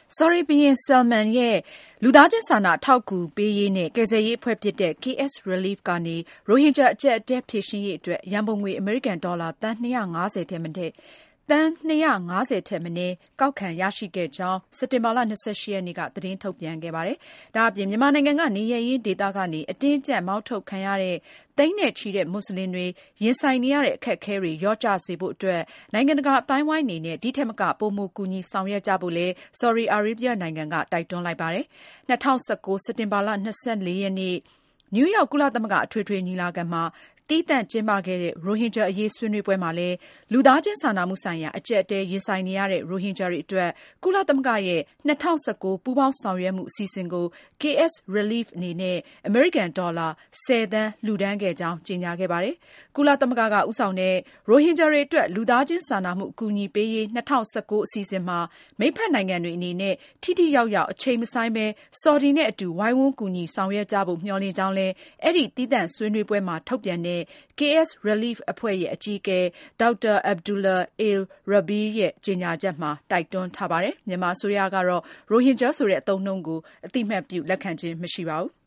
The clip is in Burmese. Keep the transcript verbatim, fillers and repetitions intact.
ဆော်ဒီဘုရင်ဆယ်လ်မန်ရဲ့လူသားချင်းစာနာအထောက်အကူပေးရေးနဲ့ကယ်ဆယ်ရေးအဖွဲ့ဖြစ်တဲ့ ကေ အက်စ် Relief ကနေ ရိုဟင်ဂျာအကျပ်အတည်းဖြေရှင်းရေးအတွက် ရန်ပုံငွေ အမေရိကန်ဒေါ်လာသန်း ၂၅၀ ထက်မနည်းကောက်ခံရရှိခဲ့ကြောင်း စက်တင်ဘာလ ၂၈ ရက်နေ့က သတင်းထုတ်ပြန်ခဲ့ပါတယ်။ ဒါအပြင် မြန်မာနိုင်ငံကနေရပ်ရင်းဒေသကနေ အတင်းအကျပ်မောင်းထုတ်ခံရတဲ့ သိန်းနဲ့ချီတဲ့မွတ်စလင်တွေရင်ဆိုင်နေရတဲ့အခက်အခဲတွေလျော့ကျစေဖို့အတွက် နိုင်ငံတကာအသိုင်းအဝိုင်းအနေနဲ့ ဒီထက်မက ပိုမိုကူညီဆောင်ရွက်ကြဖို့လည်း ဆော်ဒီအာရေးဗျနိုင်ငံက တိုက်တွန်းလိုက်ပါတယ်။ ၂၀၁၉ စက်တင်ဘာလ ၂၄ ရက်နေ့ နယူးယောက် ကုလသမဂ္ဂအထွေထွေညီလာခံမှာ သီးသန့်ကျင်းပခဲ့တဲ့ ရိုဟင်ဂျာအရေးဆွေးနွေးပွဲမှာလည်း လူသားချင်းစာနာမှုဆိုင်ရာအကျပ်အတည်းရင်ဆိုင်နေရတဲ့ ရိုဟင်ဂျာတွေအတွက် ကုလသမဂ္ဂရဲ့ ၂၀၁၉ ပူးပေါင်းဆောင်ရွက်မှုအစီအစဉ်ကို ကေ အက်စ် Relief အနေနဲ့ အမေရိကန်ဒေါ်လာ ဆယ်သန်းလှူဒါန်းခဲ့ကြောင်း ကြေညာခဲ့ပါတယ်။ ကုလသမဂ္ဂကဦးဆောင်တဲ့ ရိုဟင်ဂျာတွေအတွက် လူသားချင်းစာနာမှုအကူအညီပေးရေး ၂၀၁၉ အစီအစဉ်မှာ မိတ်ဖက်နိုင်ငံတွေအနေနဲ့ ထိထိရောက်ရောက် အချိန်မဆိုင်းဘဲ ဆော်ဒီနဲ့အတူ ဝိုင်းဝန်းကူညီဆောင်ရွက်ကြဖို့ မျှော်လင့်ကြောင်းလည်း အဲဒီ သီးသန့်ဆွေးနွေးပွဲမှာထုတ်ပြန်တဲ့ ကေ အက်စ် Relief အဖွဲ့ရဲ့အကြီးအကဲ ဒေါက်တာ Abdullah Al Rabeeah ရဲ့ ကြေညာချက်မှာ တိုက်တွန်းထားပါတယ်။ မြန်မာအစိုးရကတော့ ရိုဟင်ဂျာဆိုတဲ့အသုံးအနှုန်းကို အသိအမှတ်ပြုလက်ခံခြင်းမရှိပါဘူး။